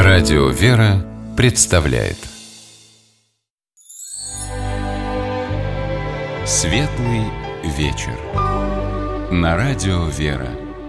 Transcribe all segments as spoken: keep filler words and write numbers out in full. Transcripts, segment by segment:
Радио «Вера» представляет Светлый вечер на Радио «Вера».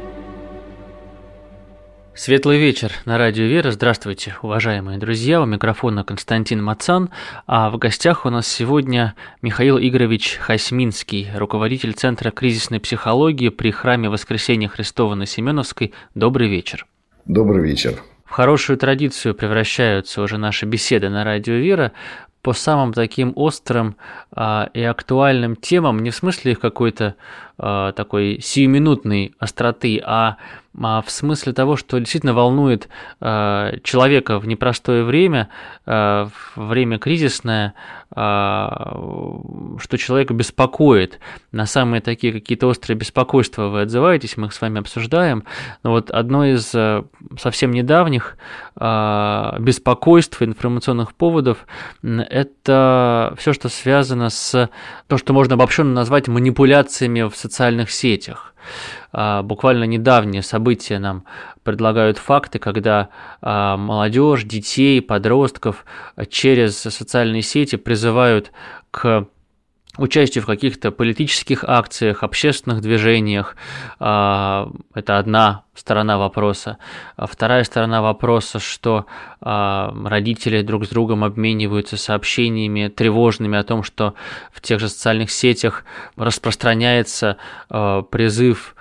Светлый вечер на Радио «Вера». Здравствуйте, уважаемые друзья. У микрофона Константин Мацан, а в гостях у нас сегодня Михаил Игоревич Хасьминский, руководитель Центра кризисной психологии при Храме Воскресения Христова на Семеновской. Добрый вечер. Добрый вечер. В хорошую традицию превращаются уже наши беседы на Радио «Вера по самым таким острым а, и актуальным темам, не в смысле их какой-то а, такой сиюминутной остроты, а, а в смысле того, что действительно волнует а, человека в непростое время, а, в время кризисное, а, что человека беспокоит. На самые такие какие-то острые беспокойства вы отзываетесь, мы их с вами обсуждаем. Но вот одно из а, совсем недавних а, беспокойств, информационных поводов – это все, что связано с то, что можно обобщенно назвать манипуляциями в социальных сетях. Буквально недавние события нам предлагают факты, когда молодежь, детей, подростков через социальные сети призывают к участие в каких-то политических акциях, общественных движениях. Это одна сторона вопроса. Вторая сторона вопроса, что родители друг с другом обмениваются сообщениями тревожными о том, что в тех же социальных сетях распространяется призыв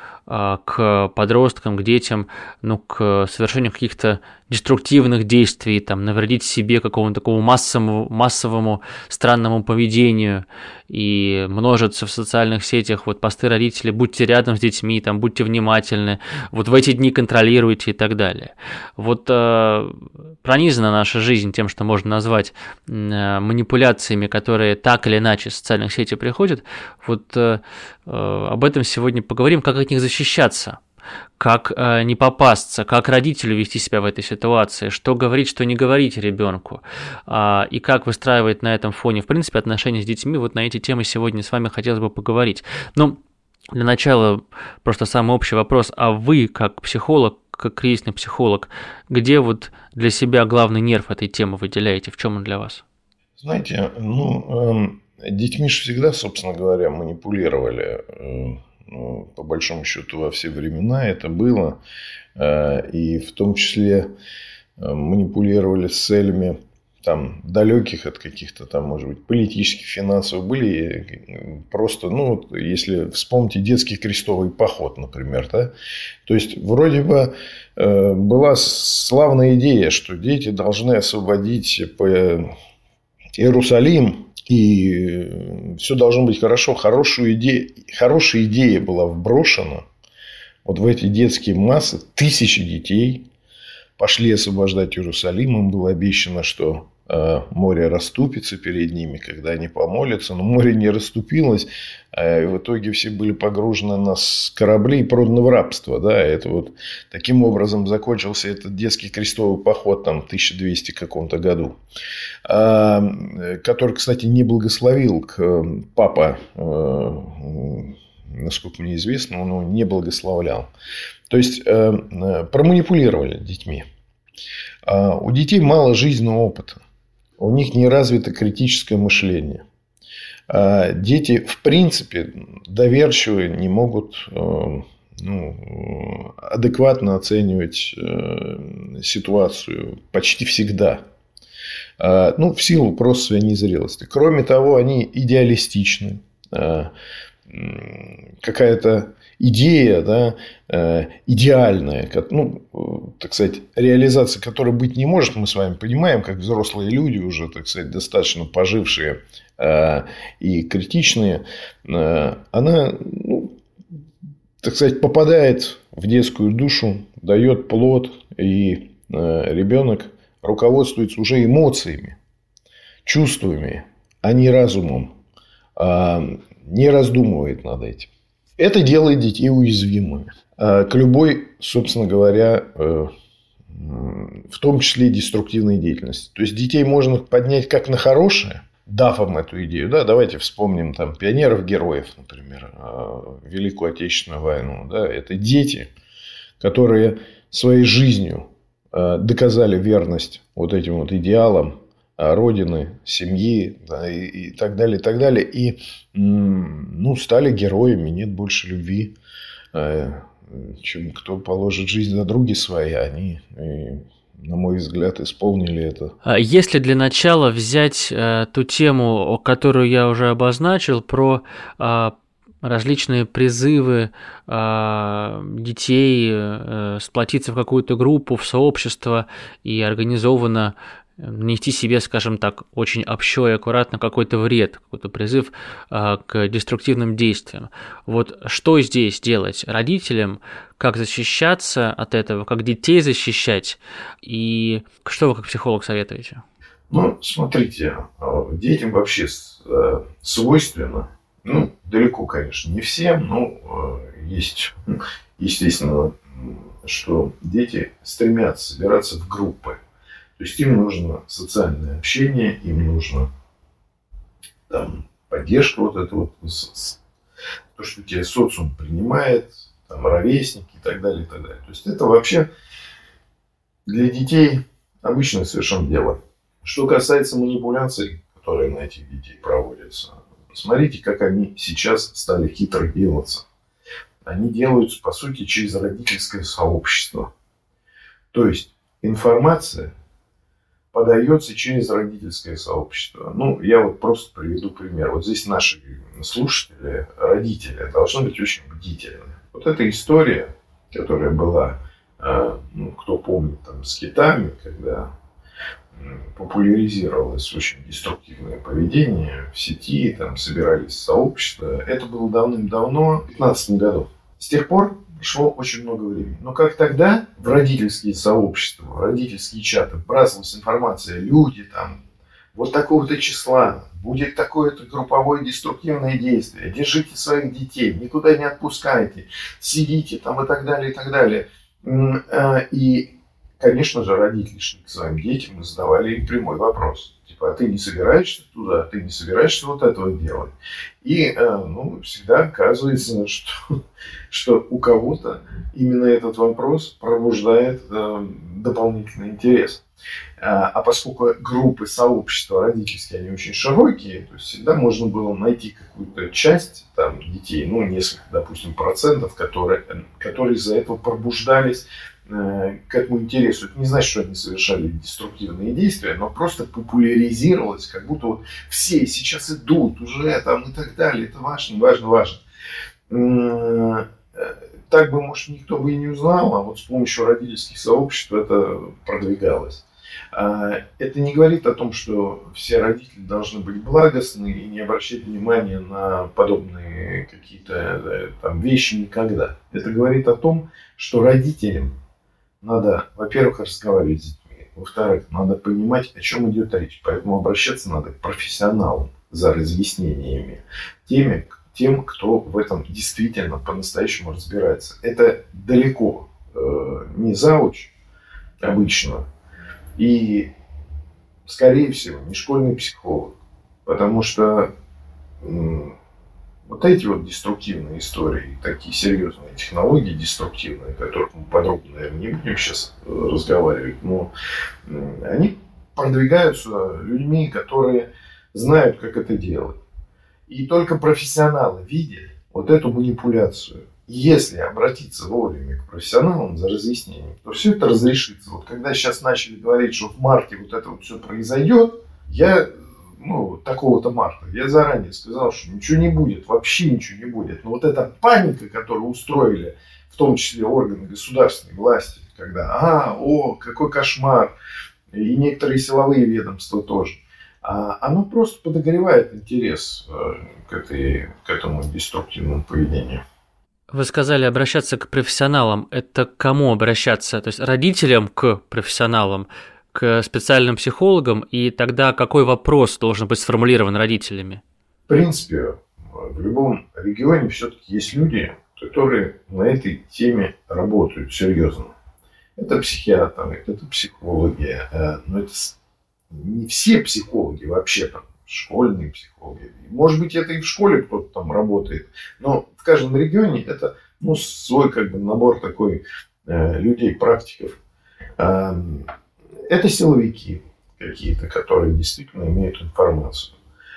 к подросткам, к детям, ну, к совершению каких-то деструктивных действий, там, навредить себе, какому-то такому массовому, массовому странному поведению, и множатся в социальных сетях вот посты родителей: будьте рядом с детьми, там, будьте внимательны, вот в эти дни контролируйте и так далее. Вот э, пронизана наша жизнь тем, что можно назвать э, манипуляциями, которые так или иначе в социальных сетях приходят. Вот э, э, об этом сегодня поговорим, как от них защищаться. Как э, не попасться, как родителю вести себя в этой ситуации, что говорить, что не говорить ребенку, э, и как выстраивать на этом фоне, в принципе, отношения с детьми. Вот на эти темы сегодня с вами хотелось бы поговорить. Но для начала просто самый общий вопрос: а вы, как психолог, как кризисный психолог, где вот для себя главный нерв этой темы выделяете, в чем он для вас? Знаете, ну, э, детьми же всегда, собственно говоря, манипулировали. Э, Ну, по большому счету, во все времена это было. И в том числе манипулировали с целями там, далеких от каких-то там, может быть, политических, финансовых. Были просто, ну, вот, если вспомните детский крестовый поход, например. Да? То есть, вроде бы была славная идея, что дети должны освободить Иерусалим. И все должно быть хорошо. Хорошую идею, хорошая идея была вброшена вот в эти детские массы. Тысячи детей пошли освобождать Иерусалим. Им было обещано, что э, море расступится перед ними, когда они помолятся. Но море не расступилось. И в итоге все были погружены на корабли и проданы в рабство. Да? Это вот таким образом закончился этот детский крестовый поход там, в тысяча двухсотом каком-то году. Который, кстати, не благословил папа, насколько мне известно, он его не благословлял. То есть, проманипулировали детьми. У детей мало жизненного опыта. У них не развито критическое мышление. Дети, в принципе, доверчиво не могут ну, адекватно оценивать ситуацию почти всегда. Ну, в силу просто своей незрелости. Кроме того, они идеалистичны. Какая-то идея, да, идеальная, ну, так сказать, реализация которой быть не может, мы с вами понимаем, как взрослые люди, уже, так сказать, достаточно пожившие и критичные, она, ну, так сказать, попадает в детскую душу, дает плод, и ребенок руководствуется уже эмоциями, чувствами, а не разумом, не раздумывает над этим. Это делает детей уязвимыми к любой, собственно говоря, в том числе и деструктивной деятельности. То есть, детей можно поднять как на хорошее, дав им эту идею. Да, давайте вспомним там, пионеров-героев, например, Великую Отечественную войну. Да, это дети, которые своей жизнью доказали верность вот этим вот идеалам родины, семьи, да, и, и так далее, и так далее. И ну, стали героями, нет больше любви. Чем кто положит жизнь за други свои, они, на мой взгляд, исполнили это. Если для начала взять э, ту тему, которую я уже обозначил, про э, различные призывы э, детей э, сплотиться в какую-то группу, в сообщество и организованно нанести себе, скажем так, очень общо и аккуратно какой-то вред, какой-то призыв э, к деструктивным действиям. Вот что здесь делать родителям, как защищаться от этого, как детей защищать, и что вы как психолог советуете? Ну, смотрите, детям вообще свойственно, ну, далеко, конечно, не всем, но есть, естественно, что дети стремятся собираться в группы. То есть им нужно социальное общение, им нужно там, поддержка вот это вот, то, что тебя социум принимает, там, ровесники и так далее, и так далее. То есть это вообще для детей обычное совершенно дело. Что касается манипуляций, которые на этих детей проводятся, посмотрите, как они сейчас стали хитро делаться. Они делаются, по сути, через родительское сообщество. То есть информация подается через родительское сообщество. Ну, я вот просто приведу пример. Вот здесь наши слушатели, родители, должны быть очень бдительны. Вот эта история, которая была, ну, кто помнит, там, с китами, когда популяризировалось очень деструктивное поведение в сети, там собирались сообщества. Это было давным-давно, в две тысячи пятнадцатом году. С тех пор прошло очень много времени. Но как тогда в родительские сообщества, в родительские чаты вбрасывалась информация, люди там, вот такого-то числа, будет такое-то групповое деструктивное действие, держите своих детей, никуда не отпускайте, сидите там и так далее, и так далее. И, конечно же, родители шли к своим детям и задавали им прямой вопрос. Типа, а ты не собираешься туда, ты не собираешься вот этого делать? И ну, всегда оказывается, что, что у кого-то именно этот вопрос пробуждает э, дополнительный интерес. А, а поскольку группы, сообщества родительские, они очень широкие, то есть всегда можно было найти какую-то часть там, детей, ну, несколько, допустим, процентов, которые, которые из-за этого пробуждались э, к этому интересу. Это не значит, что они совершали деструктивные действия, но просто популяризировалось, как будто вот все сейчас идут уже там и так далее. Это важно, важно, важно. Так бы, может, никто бы и не узнал, а вот с помощью родительских сообществ это продвигалось. Это не говорит о том, что все родители должны быть благостны и не обращать внимания на подобные какие-то там вещи никогда. Это говорит о том, что родителям надо, во-первых, разговаривать с детьми, во-вторых, надо понимать, о чем идет речь. Поэтому обращаться надо к профессионалам за разъяснениями, теми, тем, кто в этом действительно по-настоящему разбирается. Это далеко э, не зауч обычно. И, скорее всего, не школьный психолог. Потому что м, вот эти вот деструктивные истории, такие серьезные технологии деструктивные, о которых мы подробно, наверное, не будем сейчас разговаривать, но м, они продвигаются людьми, которые знают, как это делать. И только профессионалы видят вот эту манипуляцию. И если обратиться вовремя к профессионалам за разъяснением, то все это разрешится. Вот когда сейчас начали говорить, что в марте вот это вот все произойдет, я, ну, такого-то марта, я заранее сказал, что ничего не будет, вообще ничего не будет. Но вот эта паника, которую устроили, в том числе органы государственной власти, когда, а, о, какой кошмар, и некоторые силовые ведомства тоже, оно просто подогревает интерес к, этой, к этому деструктивному поведению. Вы сказали обращаться к профессионалам. Это к кому обращаться? То есть родителям к профессионалам, к специальным психологам? И тогда какой вопрос должен быть сформулирован родителями? В принципе, в любом регионе все-таки есть люди, которые на этой теме работают серьезно. Это психиатры, это психологи, но это не все психологи вообще-то, школьные психологи. Может быть, это и в школе кто-то там работает, но в каждом регионе это, ну, свой как бы набор такой э, людей, практиков. Это силовики какие-то, которые действительно имеют информацию.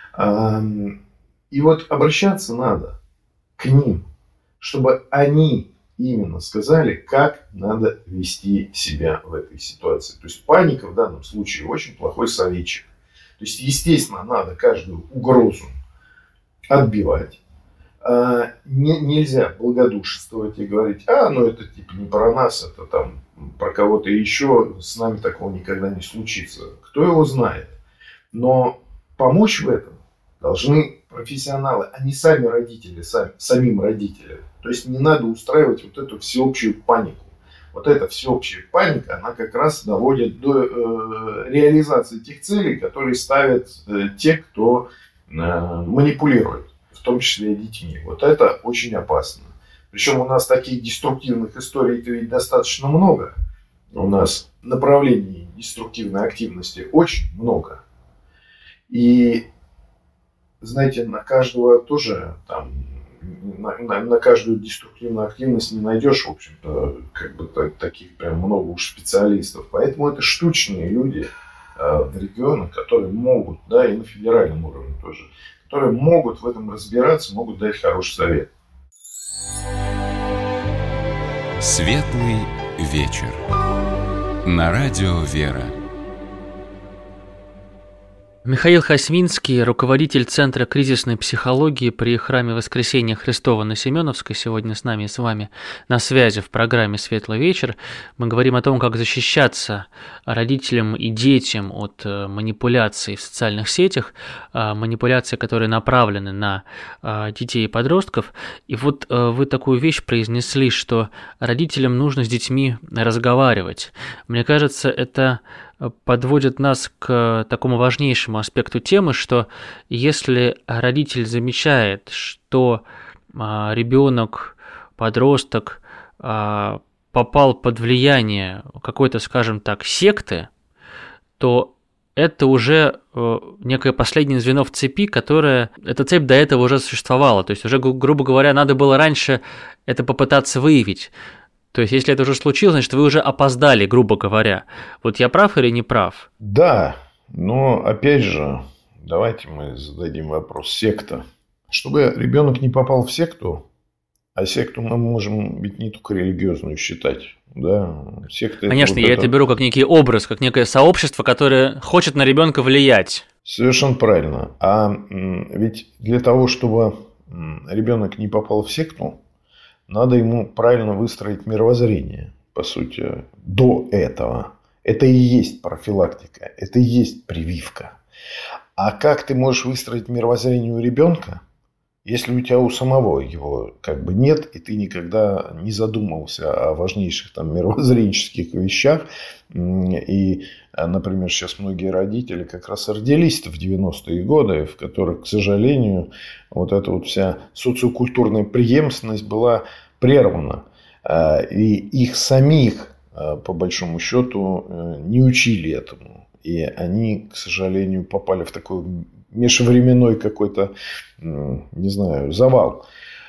И вот обращаться надо к ним, чтобы они именно сказали, как надо вести себя в этой ситуации. То есть паника в данном случае очень плохой советчик. То есть, естественно, надо каждую угрозу отбивать. А, не, нельзя благодушествовать и говорить, а, ну это типа не про нас, это там про кого-то еще, с нами такого никогда не случится. Кто его знает? Но помочь в этом должны профессионалы, а не сами родители, сами, самим родителям. То есть не надо устраивать вот эту всеобщую панику. Вот эта всеобщая паника, она как раз доводит до э, реализации тех целей, которые ставят э, те, кто э, манипулирует, в том числе и детьми. Вот это очень опасно. Причем у нас таких деструктивных историй ведь достаточно много. У нас направлений деструктивной активности очень много. И знаете, на каждого тоже там, на, на, на каждую деструктивную активность не найдешь, в общем-то, как бы так, таких прям много уж специалистов. Поэтому это штучные люди э, в регионах, которые могут, да, и на федеральном уровне тоже, которые могут в этом разбираться, могут дать хороший совет. Светлый вечер. На радио «Вера». Михаил Хасминский, руководитель Центра кризисной психологии при Храме Воскресения Христова на Семеновской, сегодня с нами и с вами на связи в программе «Светлый вечер». Мы говорим о том, как защищаться родителям и детям от манипуляций в социальных сетях, манипуляций, которые направлены на детей и подростков. И вот вы такую вещь произнесли, что родителям нужно с детьми разговаривать. Мне кажется, это подводит нас к такому важнейшему аспекту темы, что если родитель замечает, что ребенок, подросток попал под влияние какой-то, скажем так, секты, то это уже некое последнее звено в цепи, которое... Эта цепь до этого уже существовала. То есть уже, грубо говоря, надо было раньше это попытаться выявить. То есть, если это уже случилось, значит, вы уже опоздали, грубо говоря. Вот я прав или не прав? Да, но опять же, давайте мы зададим вопрос. Секта. Чтобы ребенок не попал в секту, а секту мы можем ведь не только религиозную считать. Да? Секта — Конечно, это я вот это беру как некий образ, как некое сообщество, которое хочет на ребенка влиять. Совершенно правильно. А ведь для того, чтобы ребенок не попал в секту, надо ему правильно выстроить мировоззрение, по сути, до этого. Это и есть профилактика, это и есть прививка. А как ты можешь выстроить мировоззрение у ребенка, если у тебя у самого его как бы нет, и ты никогда не задумывался о важнейших там мировоззренческих вещах. И, например, сейчас многие родители как раз родились в девяностые годы, в которых, к сожалению, вот эта вот вся социокультурная преемственность была прервана. И их самих, по большому счету, не учили этому. И они, к сожалению, попали в такой межвременной какой-то, не знаю, завал.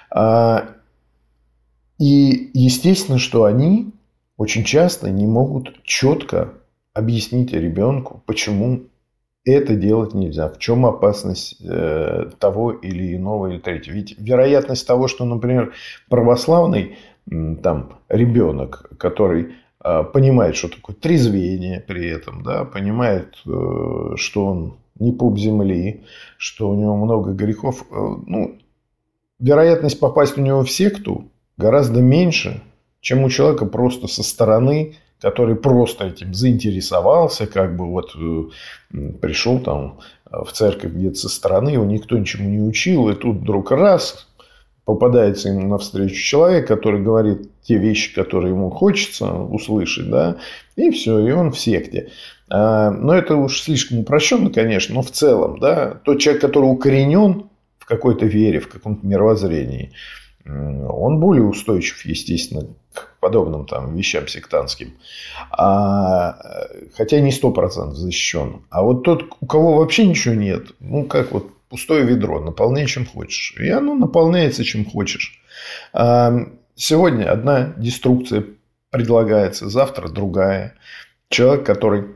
И естественно, что они очень часто не могут четко объяснить ребенку, почему это делать нельзя, в чем опасность того или иного или третьего. Ведь вероятность того, что, например, православный там, ребенок, который понимает, что такое трезвение при этом, да, понимает, что он не пуп земли, что у него много грехов, ну, вероятность попасть у него в секту гораздо меньше, чем у человека просто со стороны, который просто этим заинтересовался, как бы вот пришел там в церковь где-то со стороны, его никто ничему не учил, и тут вдруг раз попадается ему навстречу человек, который говорит те вещи, которые ему хочется услышать, да, и все, и он в секте. Но это уж слишком упрощенно, конечно, но в целом, да, тот человек, который укоренен в какой-то вере, в каком-то мировоззрении, он более устойчив, естественно, к подобным там вещам сектантским. А, хотя не сто процентов защищен. А вот тот, у кого вообще ничего нет, ну, как вот пустое ведро, наполняй чем хочешь. И оно наполняется чем хочешь. А, сегодня одна деструкция предлагается, завтра другая. Человек, который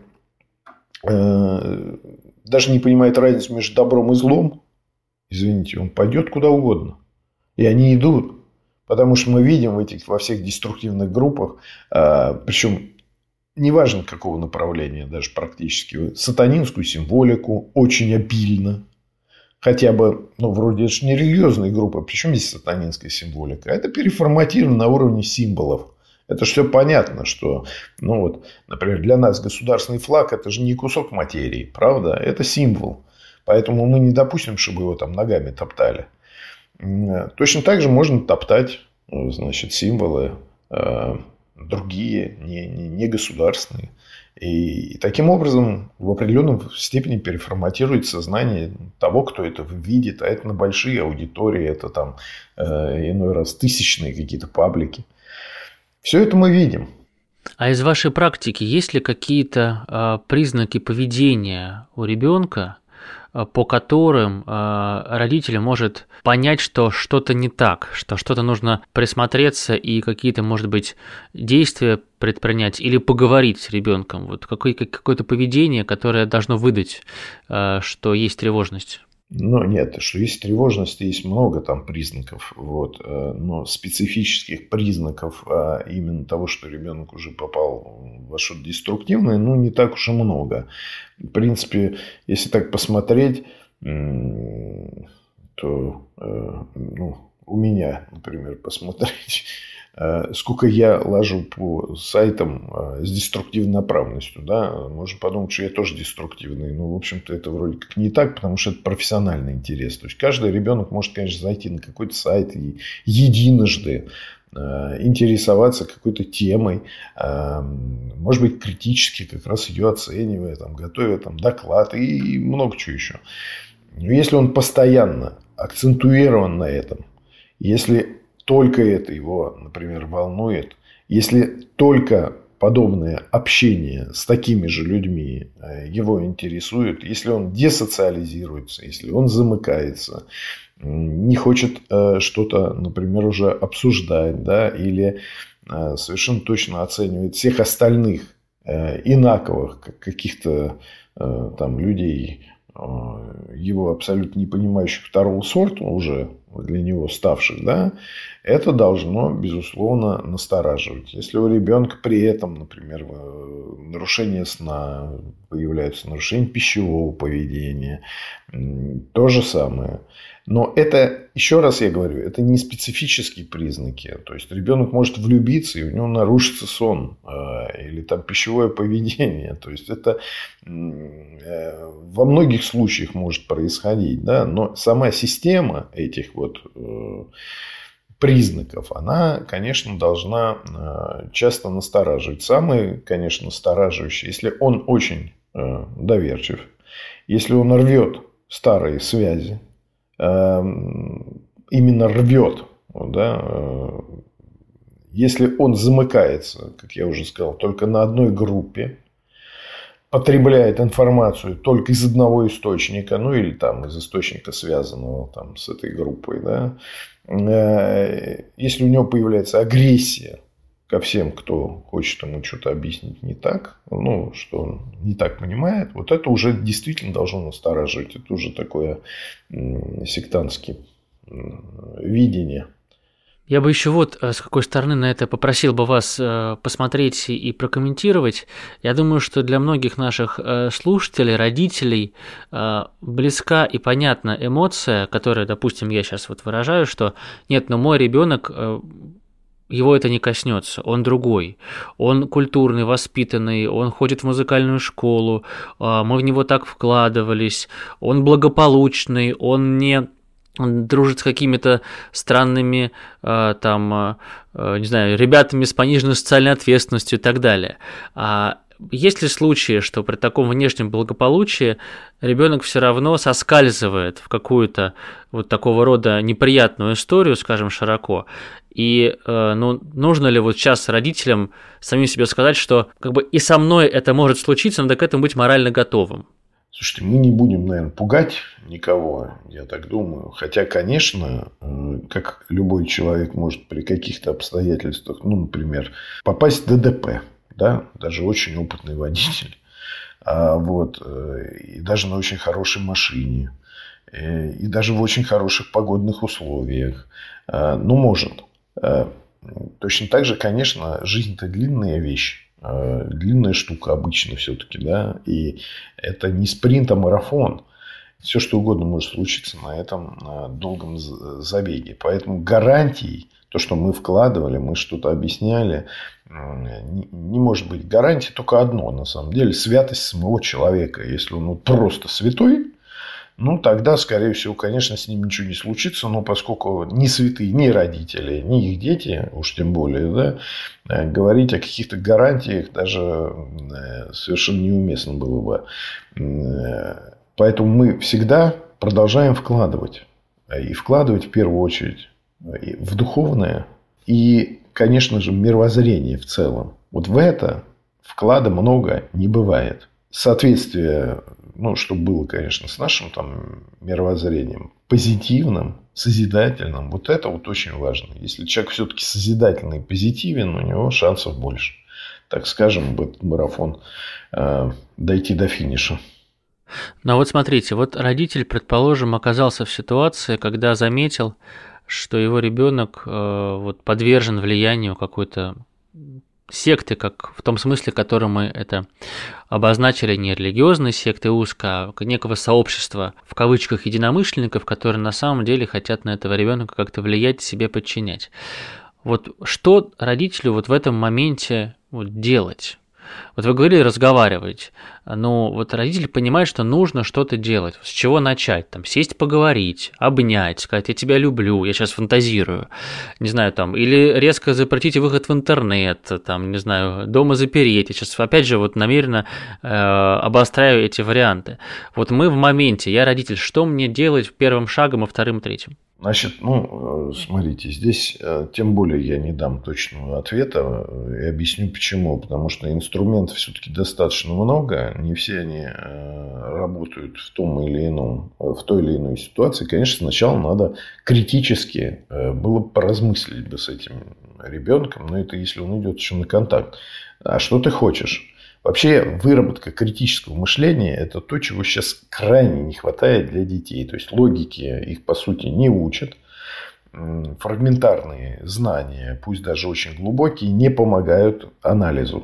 э, даже не понимает разницу между добром и злом, извините, он пойдет куда угодно. И они идут. Потому что мы видим в этих, во всех деструктивных группах, э, причем неважно какого направления, даже практически, сатанинскую символику очень обильно. Хотя бы, ну, вроде это же не религиозные группы. Причем здесь сатанинская символика? Это переформатировано на уровне символов. Это же все понятно, что, ну, вот, например, для нас государственный флаг – это же не кусок материи, правда? Это символ. Поэтому мы не допустим, чтобы его там ногами топтали. Точно так же можно топтать, значит, символы э, другие, не, не, не государственные. И, и таким образом в определенной степени переформатирует сознание того, кто это видит. А это на большие аудитории, это там э, иной раз тысячные какие-то паблики. Все это мы видим. А из вашей практики есть ли какие-то э, признаки поведения у ребенка, по которым э, родитель может понять, что что-то не так, что что-то нужно присмотреться и какие-то, может быть, действия предпринять или поговорить с ребенком? Вот какое- какое-то поведение, которое должно выдать, э, что есть тревожность. Ну, нет, что есть тревожность, есть много там признаков, вот, но специфических признаков а именно того, что ребенок уже попал во что-то деструктивное, ну, не так уж и много. В принципе, если так посмотреть, то, ну, у меня, например, посмотреть, сколько я ложу по сайтам с деструктивной направленностью, да, можно подумать, что я тоже деструктивный, но, в общем-то, это вроде как не так, потому что это профессиональный интерес. То есть, каждый ребенок может, конечно, зайти на какой-то сайт и единожды интересоваться какой-то темой, может быть, критически как раз ее оценивая, там, готовя там, доклад и много чего еще. Но если он постоянно акцентуирован на этом, если только это его, например, волнует, если только подобное общение с такими же людьми его интересует, если он десоциализируется, если он замыкается, не хочет что-то, например, уже обсуждать, да, или совершенно точно оценивает всех остальных инаковых, как каких-то там людей, его абсолютно не понимающих второго сорта, уже для него ставших, да, это должно, безусловно, настораживать. Если у ребенка при этом, например, нарушение сна появляются, нарушение пищевого поведения, то же самое. Но это, еще раз я говорю, это не специфические признаки. То есть, ребенок может влюбиться, и у него нарушится сон или там пищевое поведение. То есть, это во многих случаях может происходить. Да? Но сама система этих вот признаков, она, конечно, должна часто настораживать. Самый, конечно, настораживающий, если он очень доверчив, если он рвет старые связи, именно рвет, да, если он замыкается, как я уже сказал, только на одной группе, потребляет информацию только из одного источника, ну или там из источника, связанного там, с этой группой, да, если у него появляется агрессия ко всем, кто хочет ему что-то объяснить не так, ну, что он не так понимает, вот это уже действительно должно настораживать. Это уже такое сектантское видение. Я бы еще вот с какой стороны на это попросил бы вас посмотреть и прокомментировать. Я думаю, что для многих наших слушателей, родителей близка и понятна эмоция, которая, допустим, я сейчас вот выражаю, что нет, но мой ребенок, его это не коснется, он другой, он культурный, воспитанный, он ходит в музыкальную школу, мы в него так вкладывались, он благополучный, он не дружит с какими-то странными, там, не знаю, ребятами с пониженной социальной ответственностью и так далее. Есть ли случаи, что при таком внешнем благополучии ребенок все равно соскальзывает в какую-то вот такого рода неприятную историю, скажем, широко? И ну, нужно ли вот сейчас родителям самим себе сказать, что как бы и со мной это может случиться, надо к этому быть морально готовым? Слушайте, мы не будем, наверное, пугать никого, я так думаю. Хотя, конечно, как любой человек может при каких-то обстоятельствах, ну, например, попасть в ДТП, да, даже очень опытный водитель, а вот, и даже на очень хорошей машине, и даже в очень хороших погодных условиях, ну, может. Точно так же, конечно, жизнь-то длинная вещь. Длинная штука обычно все-таки, да, и это не спринт, а марафон. Все, что угодно может случиться на этом на долгом забеге. Поэтому гарантий, то, что мы вкладывали, мы что-то объясняли, не, не может быть. Гарантия только одно, на самом деле, святость самого человека. Если он вот просто святой, ну, тогда, скорее всего, конечно, с ним ничего не случится. Но поскольку ни святые, ни родители, ни их дети, уж тем более, да, говорить о каких-то гарантиях даже совершенно неуместно было бы. Поэтому мы всегда продолжаем вкладывать. И вкладывать в первую очередь в духовное и, конечно же, мировоззрение в целом. Вот в это вклада много не бывает. Соответствие, ну, чтобы было, конечно, с нашим там мировоззрением, позитивным, созидательным, вот это вот очень важно. Если человек все-таки созидательный и позитивен, у него шансов больше, так скажем, в этот марафон э, дойти до финиша. Ну вот смотрите, вот родитель, предположим, оказался в ситуации, когда заметил, что его ребенок э, вот подвержен влиянию какой-то секты, как в том смысле, который мы это обозначили, не религиозной секты узко, а некого сообщества, в кавычках, единомышленников, которые на самом деле хотят на этого ребенка как-то влиять, себе подчинять. Вот что родителю вот в этом моменте вот делать? Вот вы говорили разговаривать, но вот родитель понимает, что нужно что-то делать. С чего начать? Там, сесть поговорить, обнять, сказать: я тебя люблю, я сейчас фантазирую, не знаю, там, или резко запретить выход в интернет, там, не знаю, дома запереть. Я сейчас, опять же, вот намеренно э, обостряю эти варианты. Вот мы в моменте, я родитель, что мне делать первым шагом и вторым, и третьим? Значит, ну, смотрите, здесь тем более я не дам точного ответа и объясню почему. Потому что инструментов все-таки достаточно много, не все они работают в том или ином, в той или иной ситуации. Конечно, сначала надо критически было бы поразмыслить бы с этим ребенком, но это если он идет еще на контакт. А что ты хочешь? Вообще, выработка критического мышления – это то, чего сейчас крайне не хватает для детей. То есть, логики их, по сути, не учат. Фрагментарные знания, пусть даже очень глубокие, не помогают анализу.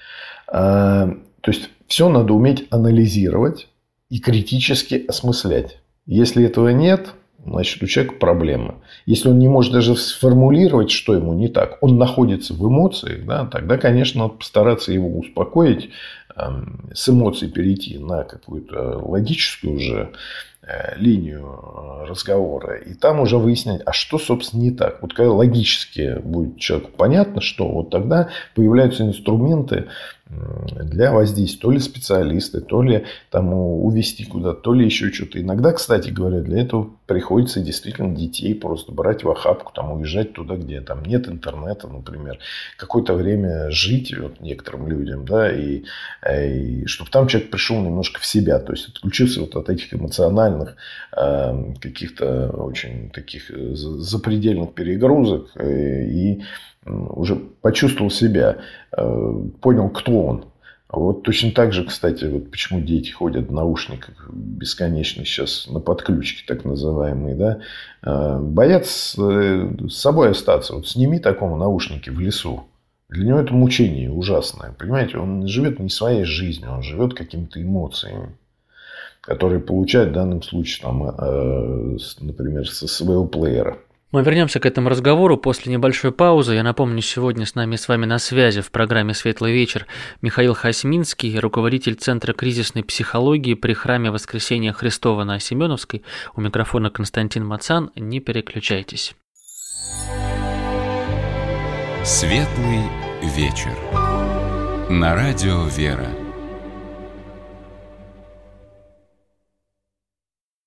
То есть, все надо уметь анализировать и критически осмыслять. Если этого нет, значит, у человека проблема. Если он не может даже сформулировать, что ему не так, он находится в эмоциях, да, тогда, конечно, надо постараться его успокоить, э, с эмоций перейти на какую-то логическую уже э, линию разговора. И там уже выяснять, а что, собственно, не так. Вот когда логически будет человеку понятно, что, вот тогда появляются инструменты для воздействия. То ли специалисты, то ли там увезти куда-то, то ли еще что-то. Иногда, кстати говоря, для этого приходится действительно детей просто брать в охапку, там, уезжать туда, где там нет интернета, например. Какое-то время жить вот, некоторым людям, да, и, и чтобы там человек пришел немножко в себя. То есть, отключился вот от этих эмоциональных э, каких-то очень таких запредельных перегрузок и уже почувствовал себя, понял, кто он. Вот точно так же, кстати, вот почему дети ходят в наушниках бесконечно сейчас на подключке, так называемые, да, боятся с собой остаться. Вот сними такому наушники в лесу. Для него это мучение ужасное. Понимаете, он живет не своей жизнью, он живет какими-то эмоциями, которые получает в данном случае, там, например, со своего плеера. Мы вернемся к этому разговору после небольшой паузы. Я напомню, сегодня с нами с вами на связи в программе «Светлый вечер» Михаил Хасминский, руководитель Центра кризисной психологии при Храме Воскресения Христова на Семеновской. У микрофона Константин Мацан. Не переключайтесь. «Светлый вечер» на радио «Вера».